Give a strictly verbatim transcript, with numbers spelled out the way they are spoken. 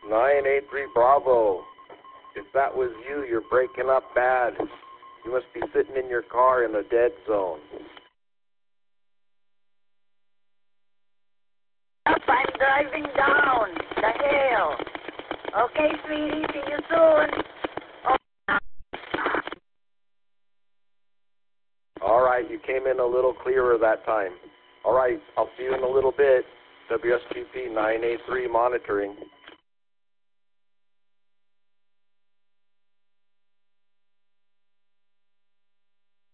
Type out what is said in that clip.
nine eight three Bravo. If that was you, you're breaking up bad. You must be sitting in your car in a dead zone. Up, I'm driving down the hill. Okay, sweetie, see you soon. All right, you came in a little clearer that time. All right, I'll see you in a little bit. W S G P nine eight three monitoring.